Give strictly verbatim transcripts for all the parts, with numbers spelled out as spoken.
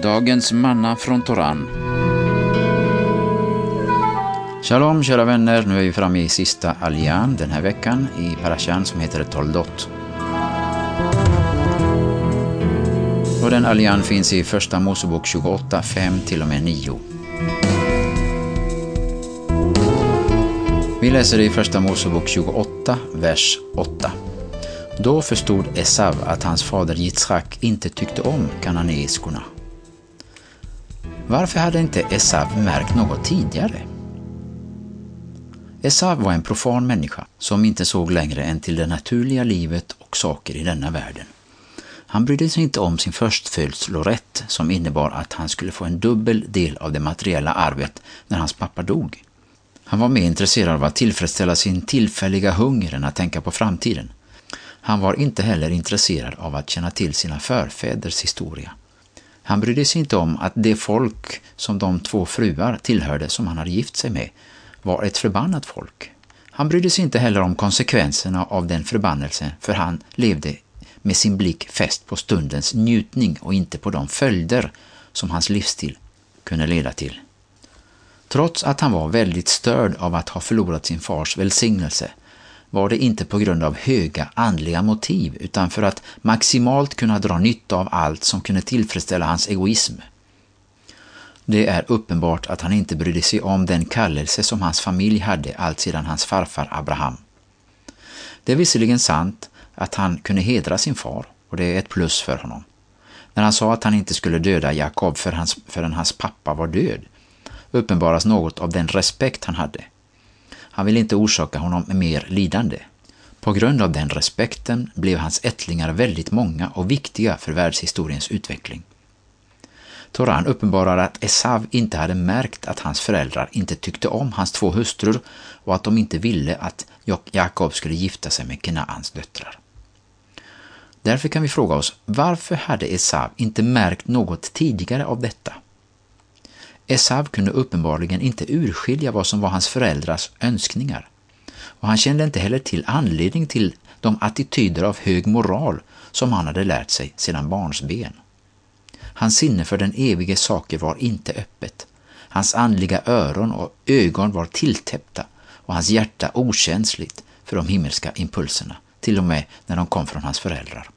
Dagens manna från Toran. Shalom kära vänner, nu är vi framme i sista aljan den här veckan i parashan som heter Toldot. Och den aljan finns i första Mosebok tjugoåtta, fem till och med nio. Vi läser i första Mosebok tjugoåtta, vers åtta. Då förstod Esav att hans fader Yitzhak inte tyckte om kananeiskorna. Varför hade inte Esav märkt något tidigare? Esav var en profan människa som inte såg längre än till det naturliga livet och saker i denna världen. Han brydde sig inte om sin förstfödslorätt som innebar att han skulle få en dubbel del av det materiella arvet när hans pappa dog. Han var mer intresserad av att tillfredsställa sin tillfälliga hunger än att tänka på framtiden. Han var inte heller intresserad av att känna till sina förfäders historia. Han brydde sig inte om att det folk som de två fruar tillhörde som han hade gift sig med var ett förbannat folk. Han brydde sig inte heller om konsekvenserna av den förbannelsen, för han levde med sin blick fäst på stundens njutning och inte på de följder som hans livsstil kunde leda till. Trots att han var väldigt störd av att ha förlorat sin fars välsignelse var det inte på grund av höga andliga motiv utan för att maximalt kunna dra nytta av allt som kunde tillfredsställa hans egoism. Det är uppenbart att han inte brydde sig om den kallelse som hans familj hade allt sedan hans farfar Abraham. Det är visserligen sant att han kunde hedra sin far och det är ett plus för honom. När han sa att han inte skulle döda Jakob för hans, förrän hans pappa var död uppenbaras något av den respekt han hade. Han ville inte orsaka honom mer lidande. På grund av den respekten blev hans ättlingar väldigt många och viktiga för världshistoriens utveckling. Toran uppenbarar att Esav inte hade märkt att hans föräldrar inte tyckte om hans två hustrur och att de inte ville att Jakob skulle gifta sig med Kanaans döttrar. Därför kan vi fråga oss, varför hade Esav inte märkt något tidigare av detta? Esav kunde uppenbarligen inte urskilja vad som var hans föräldrars önskningar. Och han kände inte heller till anledning till de attityder av hög moral som han hade lärt sig sedan barnsben. Hans sinne för den evige saker var inte öppet. Hans andliga öron och ögon var tilltäppta och hans hjärta okänsligt för de himmelska impulserna, till och med när de kom från hans föräldrar.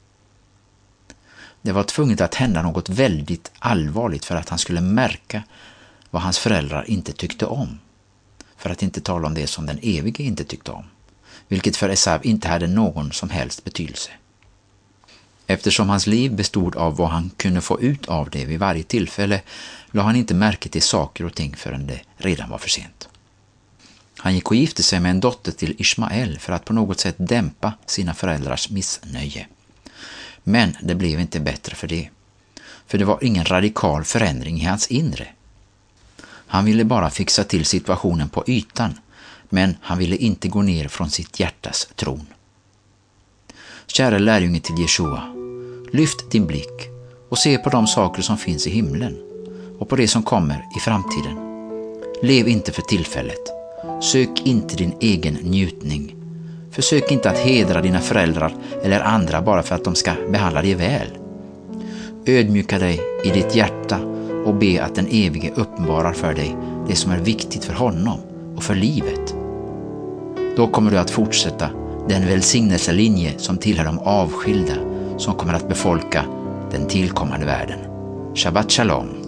Det var tvunget att hända något väldigt allvarligt för att han skulle märka vad hans föräldrar inte tyckte om, för att inte tala om det som den evige inte tyckte om, vilket för Esav inte hade någon som helst betydelse. Eftersom hans liv bestod av vad han kunde få ut av det vid varje tillfälle la han inte märke till saker och ting förrän det redan var för sent. Han gick och gifte sig med en dotter till Ismael för att på något sätt dämpa sina föräldrars missnöje. Men det blev inte bättre för det, för det var ingen radikal förändring i hans inre. Han ville bara fixa till situationen på ytan, men han ville inte gå ner från sitt hjärtas tron. Kära lärjunge till Jeshua, lyft din blick och se på de saker som finns i himlen och på det som kommer i framtiden. Lev inte för tillfället. Sök inte din egen njutning. Försök inte att hedra dina föräldrar eller andra bara för att de ska behandla dig väl. Ödmjuka dig i ditt hjärta och be att den evige uppenbarar för dig det som är viktigt för honom och för livet. Då kommer du att fortsätta den välsignelselinje som tillhör de avskilda som kommer att befolka den tillkommande världen. Shabbat shalom.